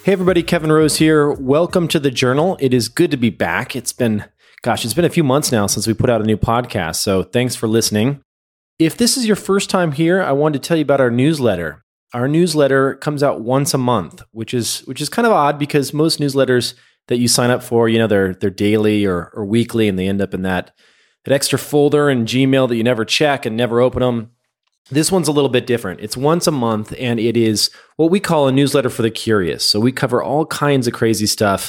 Hey everybody, Kevin Rose here. Welcome to The Journal. It is good to be back. It's been a few months now since we put out a new podcast, so thanks for listening. If this is your first time here, I wanted to tell you about our newsletter. Our newsletter comes out once a month, which is kind of odd because most newsletters that you sign up for, they're daily or weekly, and they end up in that extra folder in Gmail that you never check and never open them. This one's a little bit different. It's once a month, and it is what we call a newsletter for the curious. So we cover all kinds of crazy stuff.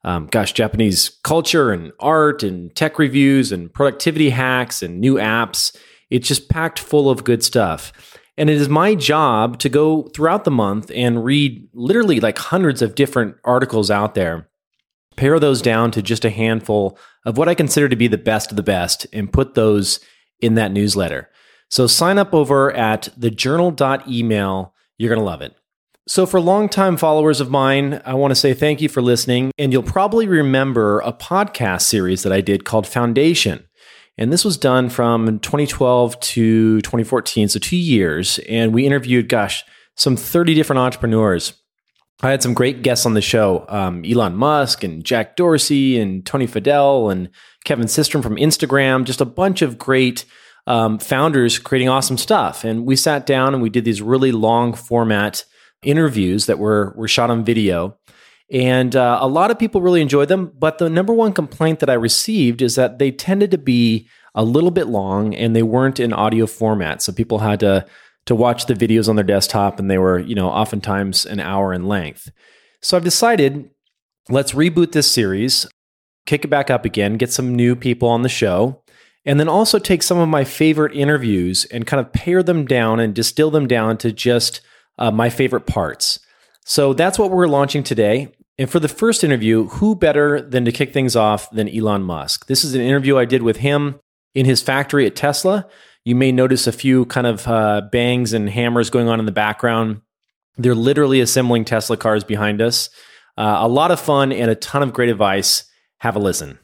Japanese culture and art and tech reviews and productivity hacks and new apps. It's just packed full of good stuff. And it is my job to go throughout the month and read literally like hundreds of different articles out there, pare those down to just a handful of what I consider to be the best of the best, and put those in that newsletter. So sign up over at thejournal.email. You're going to love it. So for longtime followers of mine, I want to say thank you for listening. And you'll probably remember a podcast series that I did called Foundation. And this was done from 2012 to 2014, so 2 years. And we interviewed, some 30 different entrepreneurs. I had some great guests on the show, Elon Musk and Jack Dorsey and Tony Fadell and Kevin Systrom from Instagram, just a bunch of great founders creating awesome stuff. And we sat down and we did these really long format interviews that were shot on video. And a lot of people really enjoyed them. But the number one complaint that I received is that they tended to be a little bit long and they weren't in audio format. So people had to watch the videos on their desktop, and they were, oftentimes an hour in length. So I've decided, let's reboot this series, kick it back up again, get some new people on the show, and then also take some of my favorite interviews and kind of pare them down and distill them down to just my favorite parts. So that's what we're launching today. And for the first interview, who better than to kick things off than Elon Musk? This is an interview I did with him in his factory at Tesla. You may notice a few kind of bangs and hammers going on in the background. They're literally assembling Tesla cars behind us. A lot of fun and a ton of great advice. Have a listen.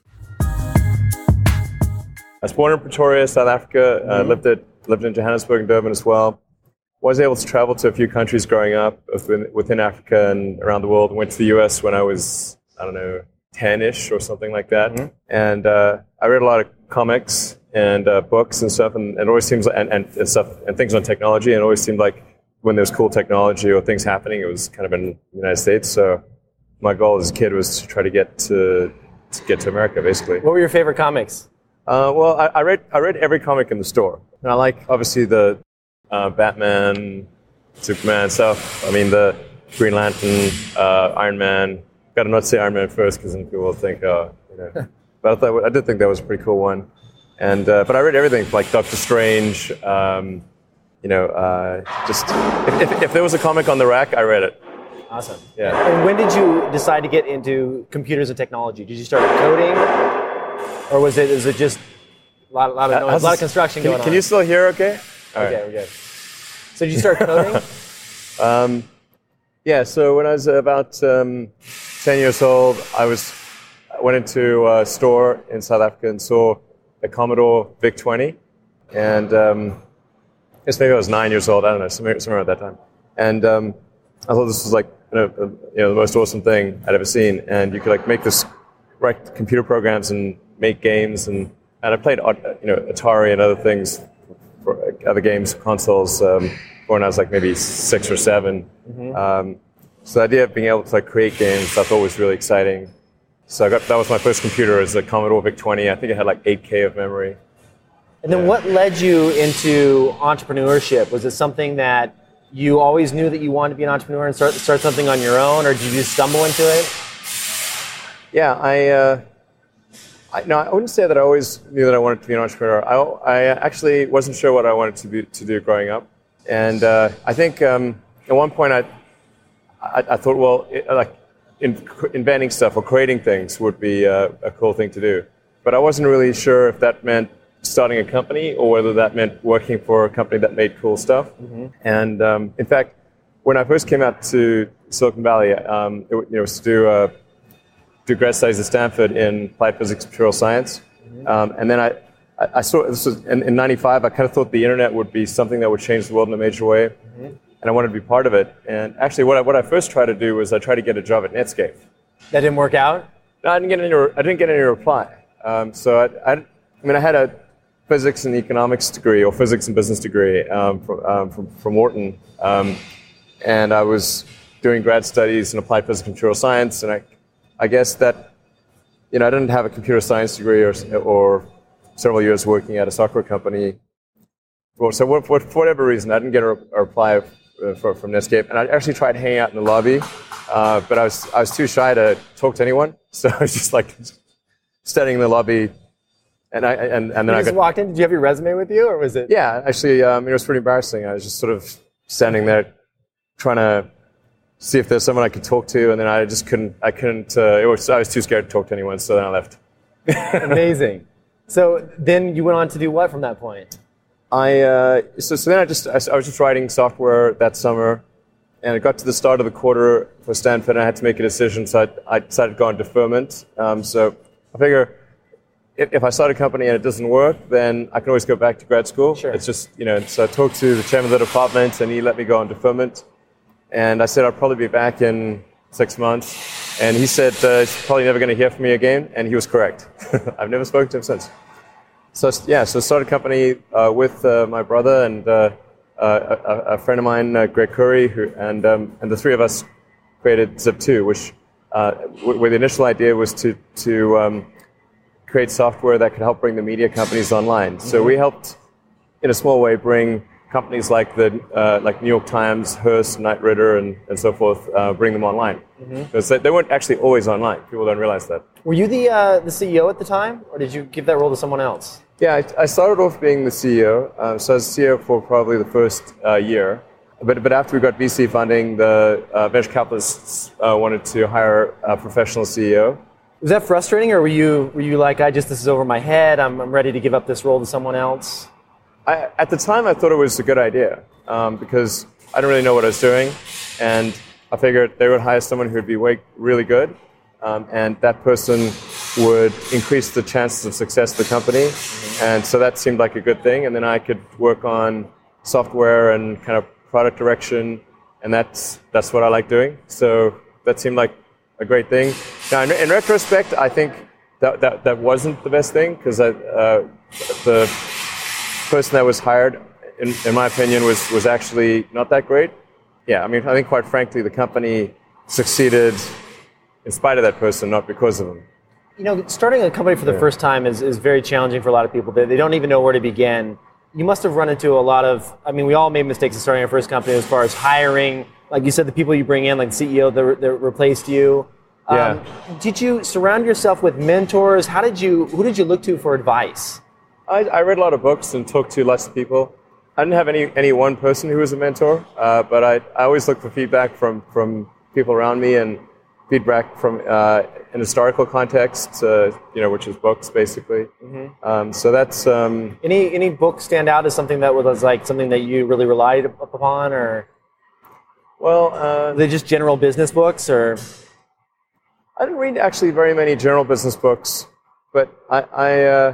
I was born in Pretoria, South Africa. Lived in Johannesburg and Durban as well. Was able to travel to a few countries growing up within Africa and around the world. Went to the US when I was, 10-ish or something like that. Mm-hmm. And I read a lot of comics and books and stuff, and it always seems like, and stuff and things on technology. And it always seemed like when there's cool technology or things happening, it was kind of in the United States. So my goal as a kid was to try to get to America, basically. What were your favorite comics? I read every comic in the store. And I like, obviously, the Batman, Superman stuff. I mean, the Green Lantern, Iron Man. Got to not say Iron Man first, because then people will think, But I did think that was a pretty cool one. And but I read everything, like Doctor Strange. Just if there was a comic on the rack, I read it. Awesome. Yeah. And when did you decide to get into computers and technology? Did you start coding, or was it just a lot of noise, a lot of construction going on? Can you still hear? Okay. All right. We're good. So did you start coding? Yeah. So when I was about 10 years old, I went into a store in South Africa and saw a Commodore VIC-20, and I guess maybe I was 9 years old. I don't know, somewhere at that time. And I thought this was like the most awesome thing I'd ever seen. And you could write computer programs and make games, and I played Atari and other things, for other games, consoles, when I was like maybe 6 or 7. Mm-hmm. So the idea of being able to create games I thought was really exciting. So that was my first computer, as a Commodore VIC-20. I think it had like 8K of memory. And then what led you into entrepreneurship? Was it something that you always knew that you wanted to be an entrepreneur and start something on your own, or did you just stumble into it? Yeah, I wouldn't say that I always knew that I wanted to be an entrepreneur. I actually wasn't sure what I wanted to do growing up. And I think at one point I thought, well, inventing stuff or creating things would be a cool thing to do. But I wasn't really sure if that meant starting a company or whether that meant working for a company that made cool stuff. Mm-hmm. And in fact, when I first came out to Silicon Valley, it was to do grad studies at Stanford in applied physics and material science. Mm-hmm. And then I saw, this was in 95, I kind of thought the internet would be something that would change the world in a major way. Mm-hmm. and I wanted to be part of it. And actually, what I first tried to do was I tried to get a job at Netscape. That didn't work out? No, I didn't get any reply. So I had a physics and economics degree, or physics and business degree from Wharton, and I was doing grad studies in applied physics and material science, and I guess that, I didn't have a computer science degree or several years working at a software company. Well, so for whatever reason, I didn't get a reply from Netscape, and I actually tried hanging out in the lobby, but I was too shy to talk to anyone, so I was just like standing in the lobby, and then I just walked in. Did you have your resume with you, or was it? Yeah, actually, it was pretty embarrassing. I was just sort of standing there, trying to see if there's someone I could talk to, and then I just couldn't. I was too scared to talk to anyone, so then I left. Amazing. So then you went on to do what from that point? So then I was just writing software that summer, and it got to the start of the quarter for Stanford, and I had to make a decision, so I decided to go on deferment. So I figure if I start a company and it doesn't work, then I can always go back to grad school. Sure. It's just, so I talked to the chairman of the department, and he let me go on deferment. And I said I'll probably be back in 6 months. And he said he's probably never going to hear from me again, and he was correct. I've never spoken to him since. So I started a company with my brother and a friend of mine, Greg Curry, and the three of us created Zip2, which where the initial idea was to create software that could help bring the media companies online. Mm-hmm. So we helped, in a small way, bring companies like like New York Times, Hearst, Knight Ridder, and so forth, bring them online. Because they weren't actually always online. People don't realize that. Were you the CEO at the time, or did you give that role to someone else? Yeah, I started off being the CEO. So I was CEO for probably the first year. But after we got VC funding, the venture capitalists wanted to hire a professional CEO. Was that frustrating, or were you like, this is over my head, I'm ready to give up this role to someone else? At the time, I thought it was a good idea because I didn't really know what I was doing, and I figured they would hire someone who would be really good, and that person would increase the chances of success of the company, and so that seemed like a good thing. And then I could work on software and kind of product direction, and that's what I like doing. So that seemed like a great thing. Now, in retrospect, I think that wasn't the best thing because the person that was hired, in my opinion, was actually not that great. Yeah, I mean, I think quite frankly, the company succeeded in spite of that person, not because of him. Starting a company for the first time is very challenging for a lot of people. They don't even know where to begin. You must have run into a lot of, we all made mistakes in starting our first company as far as hiring. Like you said, the people you bring in, like the CEO that replaced you. Yeah. Did you surround yourself with mentors? Who did you look to for advice? I read a lot of books and talked to lots of people. I didn't have any one person who was a mentor, but I always looked for feedback from people around me and feedback from an historical context, which is books basically. Mm-hmm. So that's any book stand out as something that was like something that you really relied upon, or are they just general business books, or? I didn't read actually very many general business books, but I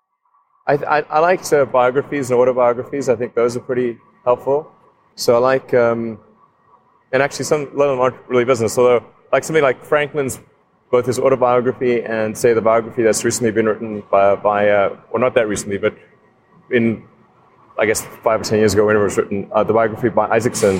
liked biographies and autobiographies. I think those are pretty helpful. So I like, and actually a lot of them aren't really business, although like something like Franklin's, both his autobiography and say the biography that's recently been written by not that recently, but in, I guess 5 or 10 years ago, whenever it was written, the biography by Isaacson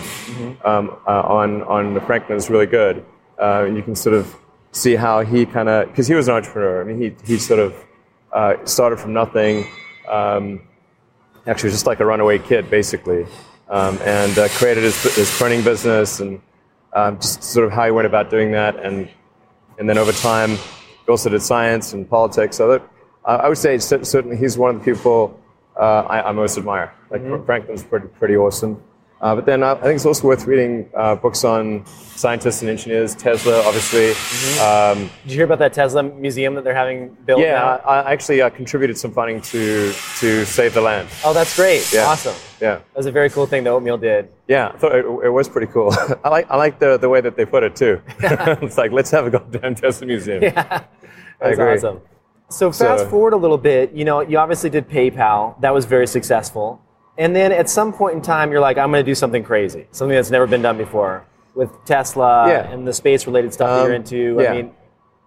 on Franklin is really good. And you can sort of see how he because he was an entrepreneur. I mean, he sort of started from nothing, actually just like a runaway kid, basically, and created his printing business, and just sort of how he went about doing that, and then over time, he also did science and politics. So I would say certainly he's one of the people I most admire. Like Franklin's pretty awesome. But then I think it's also worth reading books on scientists and engineers. Tesla, obviously. Did you hear about that Tesla museum that they're having built now? Yeah, I actually contributed some funding to save the land. Oh, that's great. Yeah. Awesome. Yeah. That was a very cool thing that Oatmeal did. Yeah, I thought it was pretty cool. I like the way that they put it, too. It's like, let's have a goddamn Tesla museum. Yeah, that's awesome. So fast forward a little bit, you obviously did PayPal. That was very successful. And then at some point in time, you're like, I'm going to do something crazy, something that's never been done before with Tesla and the space-related stuff that you're into. I mean,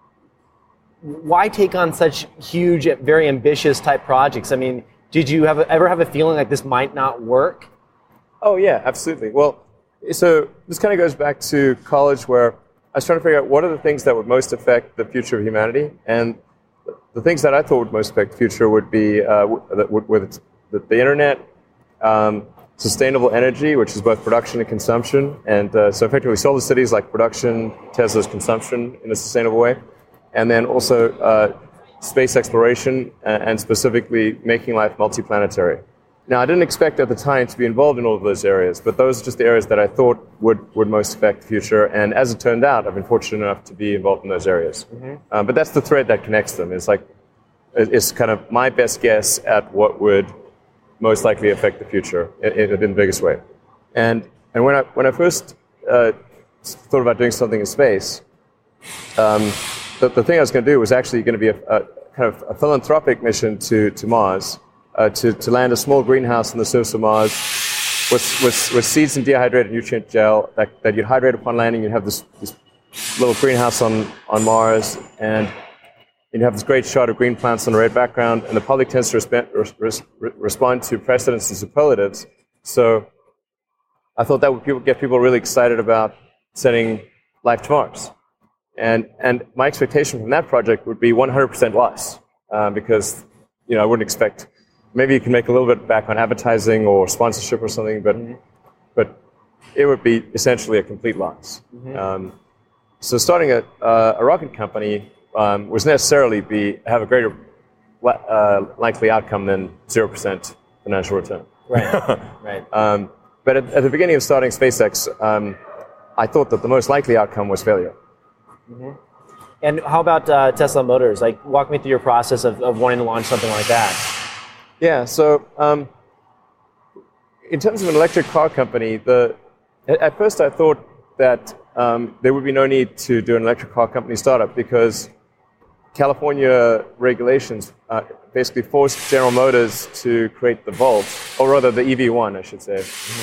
why take on such huge, very ambitious type projects? I mean, did you ever have a feeling like this might not work? Oh, yeah, absolutely. Well, so this kind of goes back to college where I was trying to figure out what are the things that would most affect the future of humanity. And the things that I thought would most affect the future would be with the internet, sustainable energy, which is both production and consumption. And so effectively solar cities like production, Tesla's consumption in a sustainable way. And then also space exploration and specifically making life multiplanetary. Now, I didn't expect at the time to be involved in all of those areas, but those are just the areas that I thought would most affect the future. And as it turned out, I've been fortunate enough to be involved in those areas. But that's the thread that connects them. It's kind of my best guess at what would most likely affect the future in the biggest way. And when I first thought about doing something in space, the thing I was going to do was actually going to be a kind of a philanthropic mission to Mars, to land a small greenhouse on the surface of Mars with seeds and dehydrated nutrient gel that you'd hydrate upon landing. You'd have this little greenhouse on Mars, and you'd have this great shot of green plants on a red background, and the public tends to respond to precedents and superlatives. So I thought that would get people really excited about sending life to Mars. And my expectation from that project would be 100% loss, because I wouldn't expect. Maybe you can make a little bit back on advertising or sponsorship or something, but it would be essentially a complete loss. So starting a rocket company was necessarily have a greater likely outcome than 0% financial return. Right. But at the beginning of starting SpaceX, I thought that the most likely outcome was failure. And how about Tesla Motors? Like, walk me through your process of wanting to launch something like that. Yeah, so in terms of an electric car company, at first I thought that there would be no need to do an electric car company startup because California regulations basically forced General Motors to create the Volt, or rather the EV1, I should say.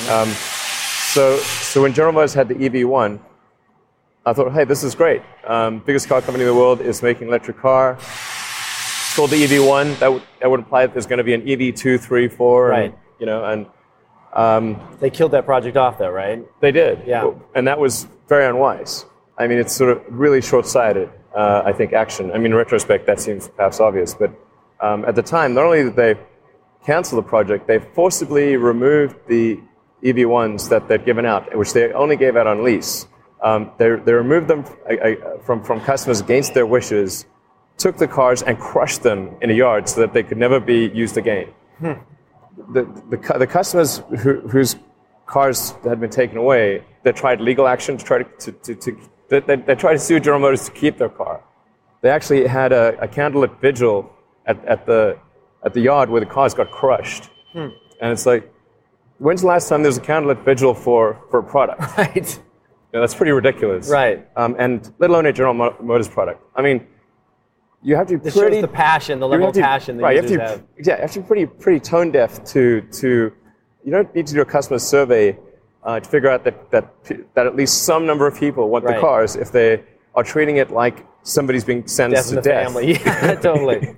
So when General Motors had the EV1, I thought, hey, this is great. Biggest car company in the world is making an electric car. It's called the EV1. That would imply that there's going to be an EV2, 3, 4. Right. And they killed that project off, though, right? They did. Yeah. And that was very unwise. I mean, it's sort of really short-sighted, I think, action. I mean, in retrospect, that seems perhaps obvious. But at the time, not only did they cancel the project, they forcibly removed the EV1s that they'd given out, which they only gave out on lease. They removed them from customers against their wishes, took the cars and crushed them in a yard so that they could never be used again. The customers whose cars had been taken away, they tried legal action to try they tried to sue General Motors to keep their car. They actually had a candlelit vigil at the yard where the cars got crushed. And it's like, when's the last time there was a candlelit vigil for a product? Right. That's pretty ridiculous. Right. And let alone a General Motors product. I mean, you have to be pretty... shows the passion, the level of passion that users have. Yeah, you have to be pretty tone deaf to... You don't need to do a customer survey to figure out that at least some number of people want the cars if they are treating it like somebody's being sentenced to death. Family. Yeah, totally.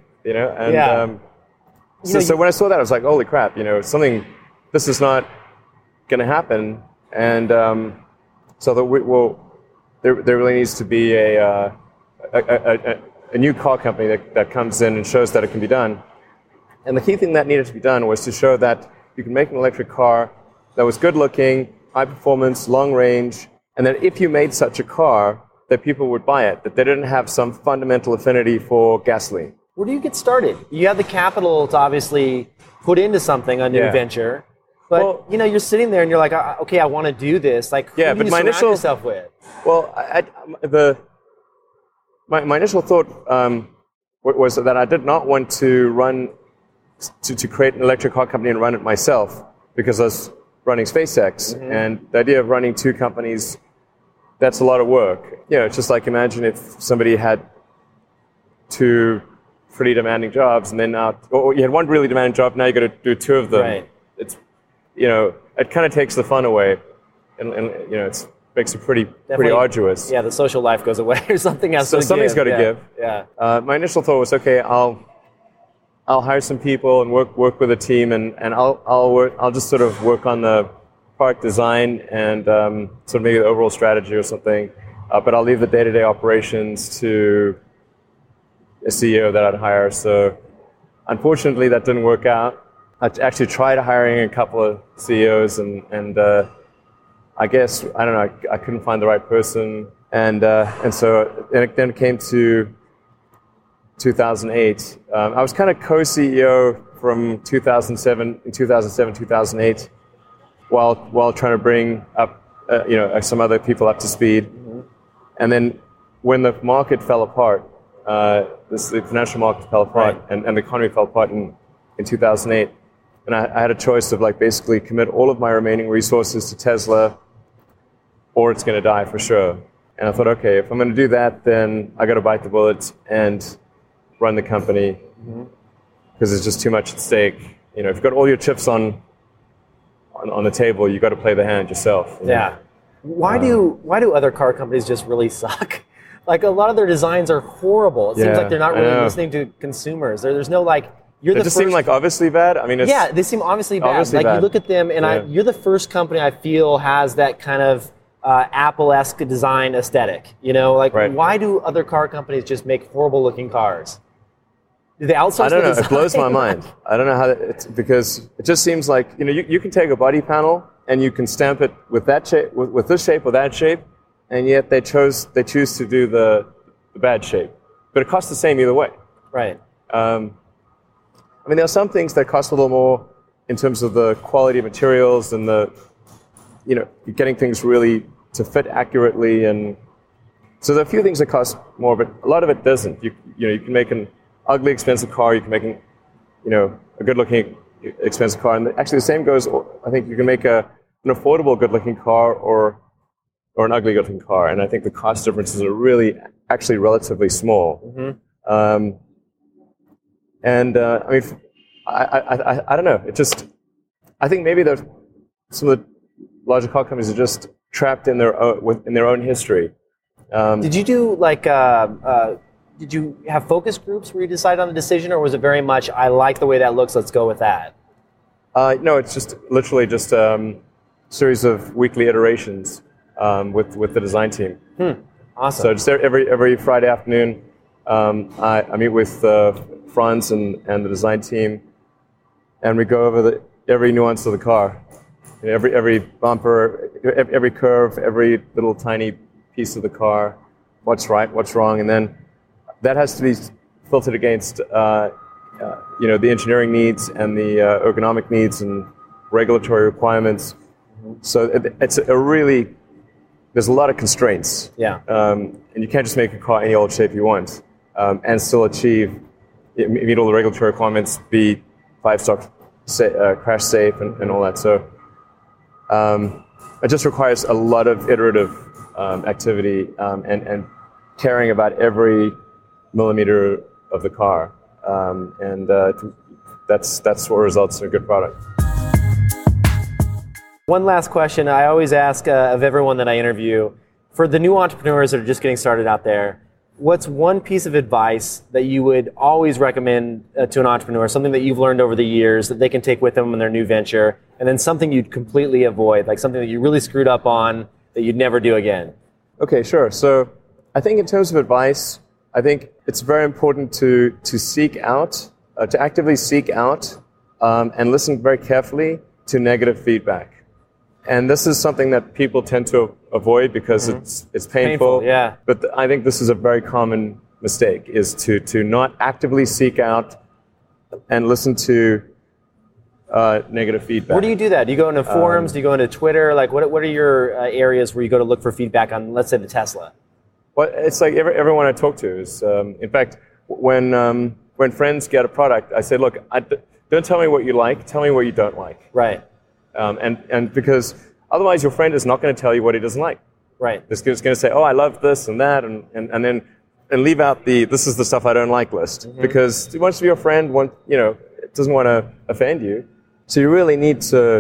So when I saw that, I was like, holy crap, this is not going to happen. And so there really needs to be a new car company that comes in and shows that it can be done. And the key thing that needed to be done was to show that you can make an electric car that was good looking, high performance, long range, and that if you made such a car, that people would buy it, that they didn't have some fundamental affinity for gasoline. Where do you get started? You have the capital to obviously put into something, a new venture, but you're sitting there and you're like, okay, I want to do this. Like, who do you surround yourself with? Well, my initial thought was that I did not want to run to create an electric car company and run it myself because I was running SpaceX, and the idea of running two companies, that's a lot of work. It's just like imagine if somebody had two pretty demanding jobs, and then or you had one really demanding job, now you got to do two of them. Right. it kind of takes the fun away, and it makes it pretty arduous. Yeah, the social life goes away, or something else. So something's got to give. Yeah. My initial thought was, okay, I'll hire some people and work with a team, and I'll just sort of work on the product design and sort of maybe the overall strategy or something. But I'll leave the day-to-day operations to a CEO that I'd hire. So unfortunately, that didn't work out. I actually tried hiring a couple of CEOs, and I guess, I don't know, I couldn't find the right person. And so it then came to 2008. I was kind of co-CEO from 2007, 2008, while trying to bring up, some other people up to speed. Mm-hmm. And then when the market fell apart, the financial market fell apart, right, and the economy fell apart in 2008, and I had a choice of basically commit all of my remaining resources to Tesla, or it's going to die for sure. And I thought, okay, if I'm going to do that, then I got to bite the bullet and run the company, because there's just too much at stake. If you've got all your chips on the table, you've got to play the hand yourself. Yeah. Why do other car companies just really suck? A lot of their designs are horrible. It seems like they're not really listening to consumers. There's no you're the first. They just seem obviously bad. I mean, they seem obviously bad. You look at them, and you're the first company I feel has that kind of Apple-esque design aesthetic. Right. Why do other car companies just make horrible-looking cars? Do they outsource? I don't know. Design? It blows my mind. I don't know how it's because it just seems like you can take a body panel and you can stamp it with that shape, with this shape or that shape, and yet they choose to do the bad shape, but it costs the same either way. Right. I mean, there are some things that cost a little more in terms of the quality of materials and getting things really to fit accurately, and so there are a few things that cost more, but a lot of it doesn't. You can make an ugly, expensive car. You can make a good-looking, expensive car, and actually the same goes. I think you can make an affordable, good-looking car or an ugly, good-looking car, and I think the cost differences are really actually relatively small. Mm-hmm. I mean, I don't know. It just, I think maybe some of the larger car companies are just trapped in their own history. Did you do did you have focus groups where you decided on the decision, or was it very much, I like the way that looks, let's go with that? No, it's just literally just series of weekly iterations with the design team. Awesome. So just every Friday afternoon, I meet with Franz and the design team, and we go over every nuance of the car, every bumper, every curve, every little tiny piece of the car, what's right, what's wrong, and then that has to be filtered against the engineering needs and the ergonomic needs and regulatory requirements. So it's there's a lot of constraints. Yeah. And you can't just make a car any old shape you want and still meet all the regulatory requirements, be 5-star crash safe and all that. So it just requires a lot of iterative activity and caring about every millimeter of the car. That's what results in a good product. One last question I always ask of everyone that I interview. For the new entrepreneurs that are just getting started out there, what's one piece of advice that you would always recommend to an entrepreneur, something that you've learned over the years that they can take with them in their new venture, and then something you'd completely avoid, like something that you really screwed up on that you'd never do again? Okay, sure. So I think in terms of advice, I think it's very important to seek out, to actively seek out and listen very carefully to negative feedback. And this is something that people tend to avoid because it's painful. Yeah. But I think this is a very common mistake, is to not actively seek out and listen to negative feedback. Where do you do that? Do you go into forums? Do you go into Twitter? What are your areas where you go to look for feedback on, let's say, the Tesla? Well, it's like everyone I talk to is, in fact, when friends get a product, I say, look, don't tell me what you like, tell me what you don't like. Right. And because otherwise your friend is not going to tell you what he doesn't like. Right. He's going to say, oh, I love this and that, and then leave out the this is the stuff I don't like list, because he wants to be your friend, doesn't want to offend you. So you really need to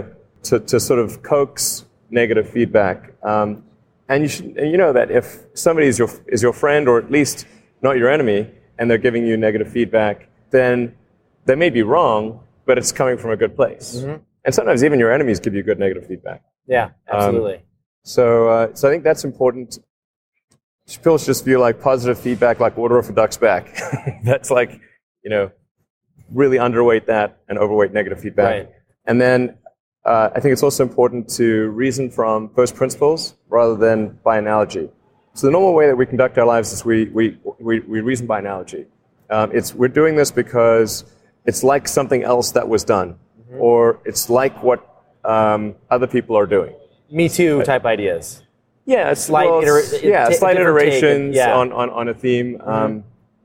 to sort of coax negative feedback. And you know that if somebody is your friend, or at least not your enemy, and they're giving you negative feedback, then they may be wrong, but it's coming from a good place. Mm-hmm. And sometimes even your enemies give you good negative feedback. Yeah, absolutely. So I think that's important. People just view like positive feedback like water off a duck's back. That's like, really underweight that and overweight negative feedback. Right. And then I think it's also important to reason from first principles rather than by analogy. So the normal way that we conduct our lives is we reason by analogy. We're doing this because it's like something else that was done, mm-hmm. or it's like what other people are doing. Me too type ideas. Yeah, slight iterations on a theme, mm-hmm.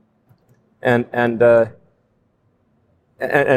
and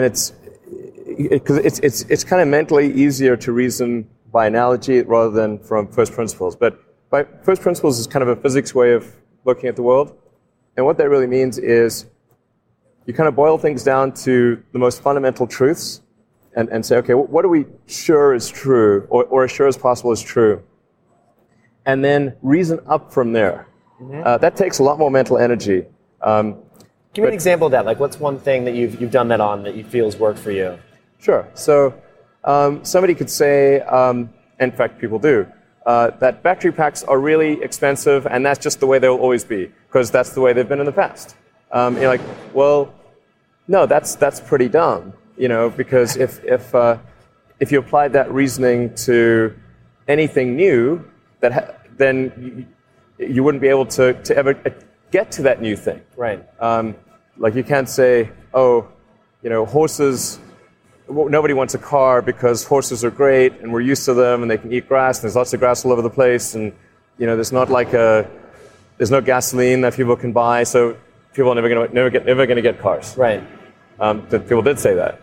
it's kind of mentally easier to reason by analogy rather than from first principles. But by first principles is kind of a physics way of looking at the world, and what that really means is you kind of boil things down to the most fundamental truths, and say, okay, what are we sure is true, or as sure as possible is true, and then reason up from there. Mm-hmm. That takes a lot more mental energy. Give me an example of that. Like, what's one thing that you've done that on that you feel has worked for you? Sure. So somebody could say, in fact, people do, that battery packs are really expensive, and that's just the way they'll always be, because that's the way they've been in the past. You're like, well, no, that's pretty dumb, because if you applied that reasoning to anything new, then you wouldn't be able to ever get to that new thing. Right. Like you can't say, horses. Nobody wants a car because horses are great and we're used to them and they can eat grass and there's lots of grass all over the place and there's no gasoline that people can buy, so people are never going to get cars. Right. People did say that.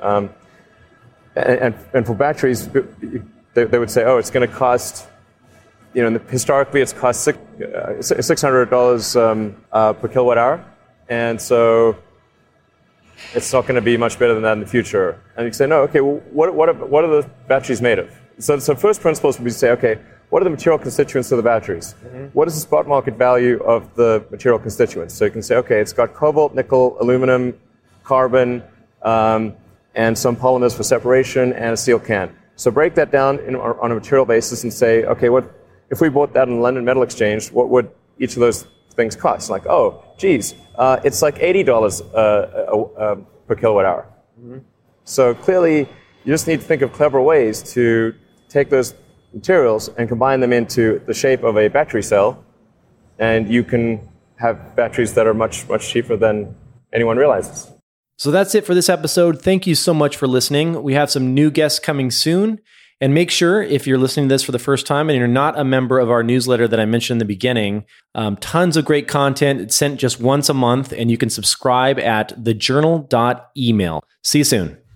And for batteries, they would say, it's going to cost. Historically, it's cost $600 per kilowatt hour, and so it's not going to be much better than that in the future. And you say, no, okay, well, what are the batteries made of? So first principles would be to say, okay, what are the material constituents of the batteries? Mm-hmm. What is the spot market value of the material constituents? So you can say, okay, it's got cobalt, nickel, aluminum, carbon, and some polymers for separation, and a steel can. So break that down on a material basis and say, okay, if we bought that in the London Metal Exchange, what would each of those things cost? Like, it's like $80 per kilowatt hour. Mm-hmm. So clearly, you just need to think of clever ways to take those materials and combine them into the shape of a battery cell, and you can have batteries that are much, much cheaper than anyone realizes. So that's it for this episode. Thank you so much for listening. We have some new guests coming soon. And make sure, if you're listening to this for the first time and you're not a member of our newsletter that I mentioned in the beginning, tons of great content. It's sent just once a month, and you can subscribe at thejournal.email. See you soon.